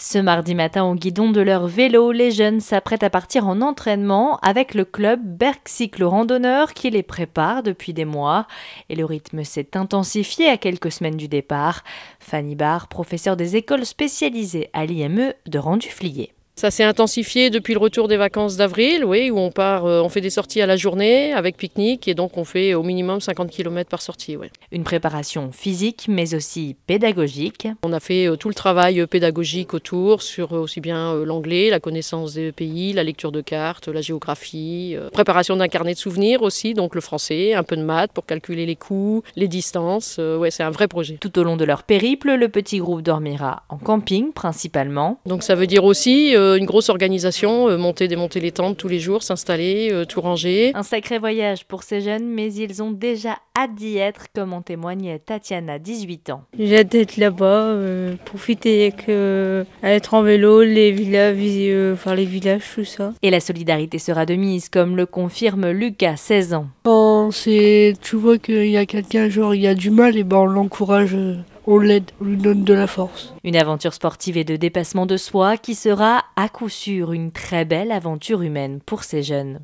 Ce mardi matin, au guidon de leur vélo, les jeunes s'apprêtent à partir en entraînement avec le club Berck Cyclo Randonneur qui les prépare depuis des mois. Et le rythme s'est intensifié à quelques semaines du départ. Fanny Barre, professeure des écoles spécialisées à l'IME de Renduflier. Ça s'est intensifié depuis le retour des vacances d'avril, oui, où on fait des sorties à la journée avec pique-nique et donc on fait au minimum 50 km par sortie. Ouais. Une préparation physique mais aussi pédagogique. On a fait tout le travail pédagogique autour sur aussi bien l'anglais, la connaissance des pays, la lecture de cartes, la géographie, préparation d'un carnet de souvenirs aussi, donc le français, un peu de maths pour calculer les coûts, les distances. Ouais, c'est un vrai projet. Tout au long de leur périple, le petit groupe dormira en camping principalement. Donc ça veut dire aussi une grosse organisation, monter, démonter les tentes tous les jours, s'installer, tout ranger. Un sacré voyage pour ces jeunes, mais ils ont déjà hâte d'y être, comme en témoigne Tatiana, 18 ans. J'ai hâte d'être là-bas, profiter à être en vélo, les villages, voir les villages, tout ça. Et la solidarité sera de mise, comme le confirme Lucas, 16 ans. Quand tu vois qu'il y a quelqu'un, genre il y a du mal, et ben on l'encourage, on l'aide, on lui donne de la force. Une aventure sportive et de dépassement de soi qui sera à coup sûr une très belle aventure humaine pour ces jeunes.